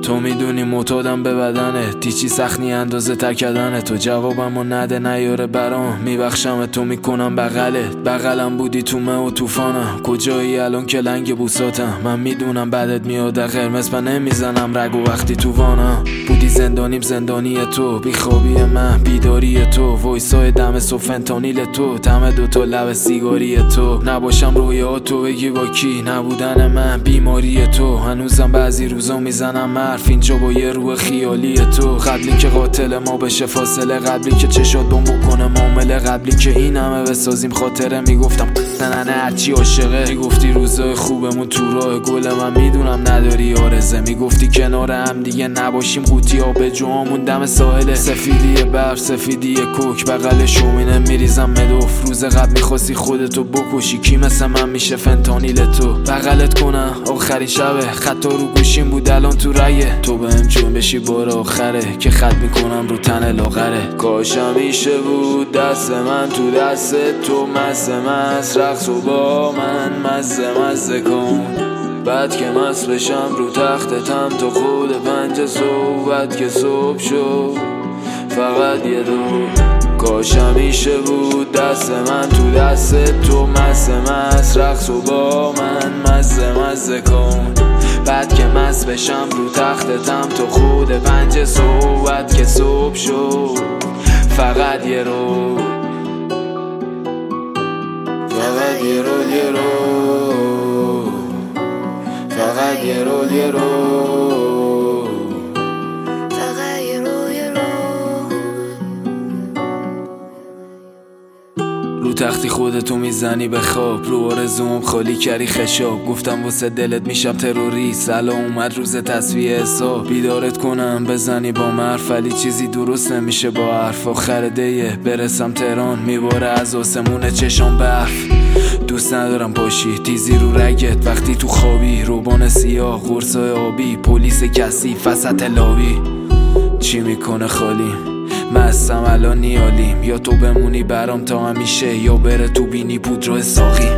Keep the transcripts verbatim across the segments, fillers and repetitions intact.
تو میدونی معتادم به بدنت، تیچی سخنی اندازه تکدنه. تو جوابمو نده نیاره برام، میبخشم تو میکنم بغلت. بغلم بودی تو مه و توفانم، کجایی الان که لنگ بوساتم. من میدونم بدت میاد قرمز من نمیزنم رگ و وقتی تو وانم بودی زندانیم زندانی تو، بیخوابی من بیداری تو، وایسای دم صبح فنتانیل تو، تم دوتا لب سیگاری تو. نباشم رویا تو بگی با کی، نبودن من بیماری تو. هنوزم بعضی روزا میزنم حرف اینجا با یه روح خیالی تو. قبلی که قاتل ما بشه فاصله، قبلی که چشات بم بکنه معامله، قبلی که این همه بسازیم خاطره. میگفتم نه نه هرچی عاشقه، میگفتی روزای خوبمون تو راه گل، من میدونم نداری آرزه. میگفتی کنار هم دیگه نباشیم قوطی آب جوامون دم ساحله. سفیدی برف سفیدی کوک بغلش اومینه میریزم مدوف. روز قبل میخواستی خودتو بکشی، کی مثل من میشه فنتانیل تو. بغلت کنم آخرین شبه، خطا رو گوشیم بود الان تو رایه. تو بهم جون بشی بار آخره که خط میکنم رو تن لاغره. کاش همیشه بود دست من تو دست تو، مزه مز رقص و با من مزه مزه کن. بعد که مست بشم رو تختتم تا خود پنج صبح، بعد که صبح شد فقط یه دو. کاش همیشه بود دست من تو دست تو، مزه مز رقص و با من مزه مزه کن. بعد که مست بشم رو تختتم تا خود پنج صبح، بعد که صبح شد فقط یه رو، فقط یه رو یه رو، فقط یه رو یه رو، فقط یه رو یه رو. رو تختی خودتو میزنی به خواب، رو آرزوم خالی کردی خشاب. گفتم واسه دلت میشم تروریست، الان اومد روز تصفیه حساب. بیدارت کنم بزنی با حرف، ولی چیزی درست نمیشه با حرف. آخر دیه برسم تهران، میباره از آسمون چشام برف. دوست ندارم باشی تیزی رو رگت وقتی تو خوابی، روبان سیاه قرصای آبی، پلیس کثیف وسط لابی. چی میکنه خالی مستم الان نیالیم، یا تو بمونی برام تا همیشه، یا بره تو بینی پودر ساقی.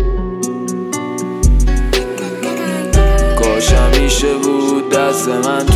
کاش همیشه بود دست من